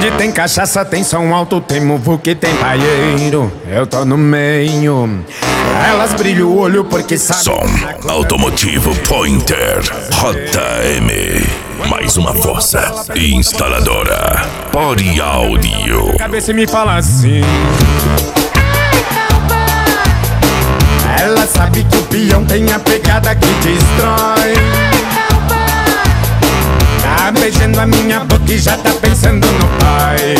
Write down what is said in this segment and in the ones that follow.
Onde tem cachaça, tem som alto, tem muvu que tem paieiro. Eu tô no meio. Elas brilham o olho porque sabem. Som automotivo Pointer JM. Mais uma força instaladora. Pori Áudio. Cabeça me fala assim. Ela sabe que o peão tem a pegada que destrói. Tá beijando a minha boca e já tá pensando no pai.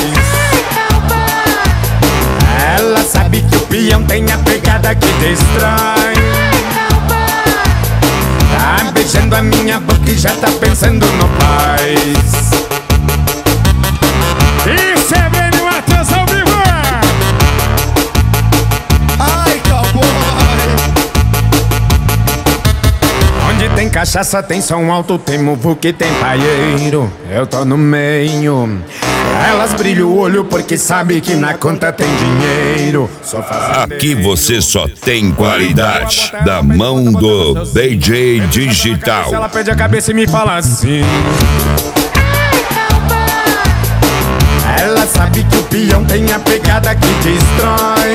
Ela sabe que o peão tem a pegada que destrói. Tá beijando a minha boca e já tá pensando no pai. Isso é Breno Matheus ao vivo. Ai, cowboy! Onde tem cachaça, tem som alto, tem muvu que tem paieiro. Eu tô no meio. Elas brilham o olho porque sabe que na conta tem dinheiro. Aqui você só tem qualidade da mão do DJ Digital. Ela pede a cabeça e me fala assim. Ela sabe que o peão tem a pegada que destrói.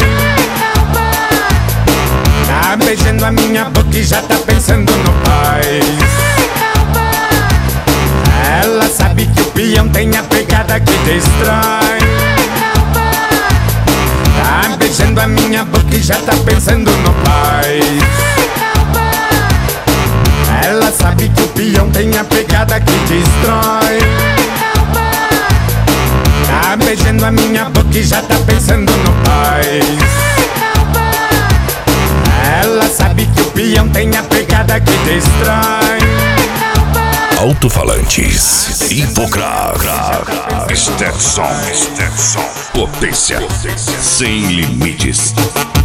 Tá beijando a minha boca e já tá pensando no pai. Ela sabe que o peão tem a pegada que destrói. Tá beijando a minha boca e já tá pensando no pai. Ela sabe que o peão tem a pegada que destrói. Tá beijando a minha boca e já tá pensando no pai. Ela sabe que o peão tem a pegada que destrói. Alto-falantes Hipocrar. Sterson. Potência sem limites.